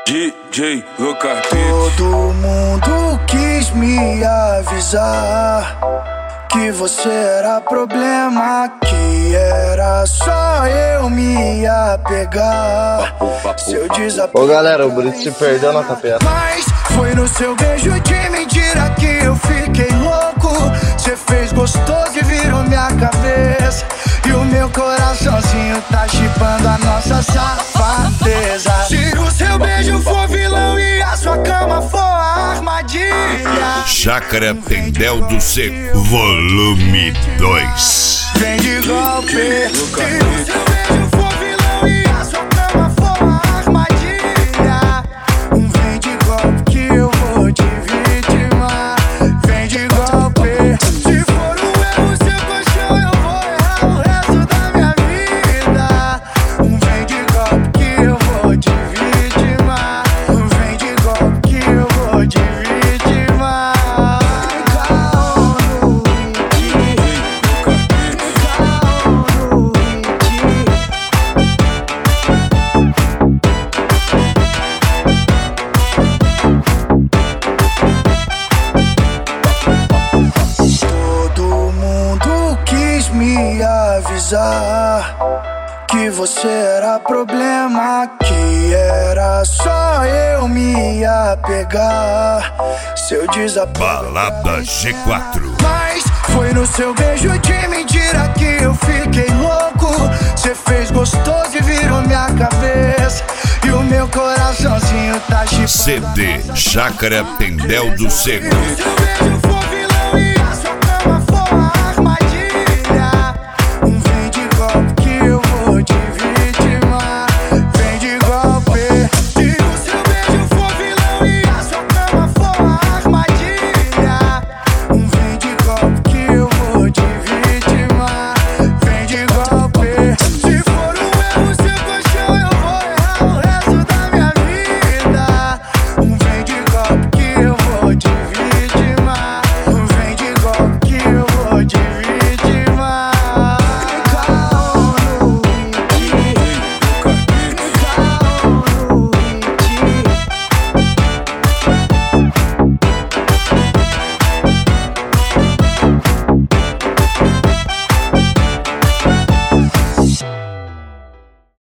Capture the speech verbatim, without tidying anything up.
D J Lucas. Todo mundo quis me avisar que você era problema, que era só eu me apegar. Seu desapego. Ô galera, o Brito se perdeu na tapera. Mas foi no seu beijo de mentira que eu fiquei louco. Cê fez gostoso e virou minha cabeça. E o meu coraçãozinho tá chipando a nossa safadeza. Se o seu beijo for vilão e a sua cama for a armadilha, Chácara Tendel do Seco, volume dois. vem de golpe. Se o seu beijo for vilão e a sua cama for a armadilha, um vem de golpe que eu vou te vitimar. Vem de golpe. Se for um erro seu colchão, eu vou errar o resto da minha vida. Um vem de golpe que eu vou te vitimar. Um vem de golpe que eu vou te vitimar. Todo mundo quis me avisar que você era problema, que era só eu me apegar. Seu desapego. Balada G quatro. Mas foi no seu beijo de mentira que eu fiquei louco. Cê fez gostoso e virou minha cabeça. E o meu coraçãozinho tá chipando. C D Chácara Tendel do Seco. Seu beijo